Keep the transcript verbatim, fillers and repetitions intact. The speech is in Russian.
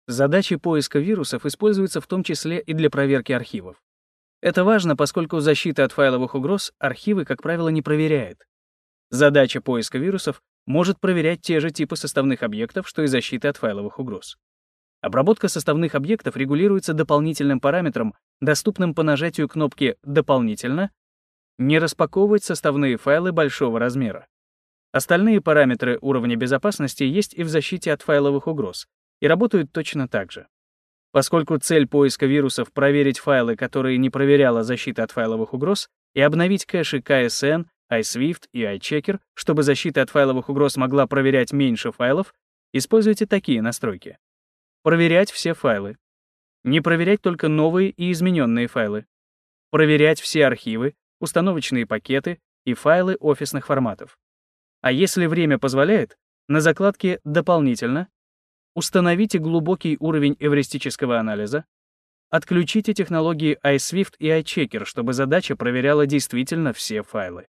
Задачи поиска вирусов используются в том числе и для проверки архивов. Это важно, поскольку защита от файловых угроз архивы, как правило, не проверяет. Задача поиска вирусов может проверять те же типы составных объектов, что и защита от файловых угроз. Обработка составных объектов регулируется дополнительным параметром, доступным по нажатию кнопки «Дополнительно», не распаковывать составные файлы большого размера. Остальные параметры уровня безопасности есть и в защите от файловых угроз, и работают точно так же. Поскольку цель поиска вирусов — проверить файлы, которые не проверяла защита от файловых угроз, и обновить кэши кей эс эн, iSwift и iChecker, чтобы защита от файловых угроз могла проверять меньше файлов, используйте такие настройки. Проверять все файлы. Не проверять только новые и измененные файлы. Проверять все архивы, установочные пакеты и файлы офисных форматов. А если время позволяет, на закладке «Дополнительно» установите глубокий уровень эвристического анализа, отключите технологии iSwift и iChecker, чтобы задача проверяла действительно все файлы.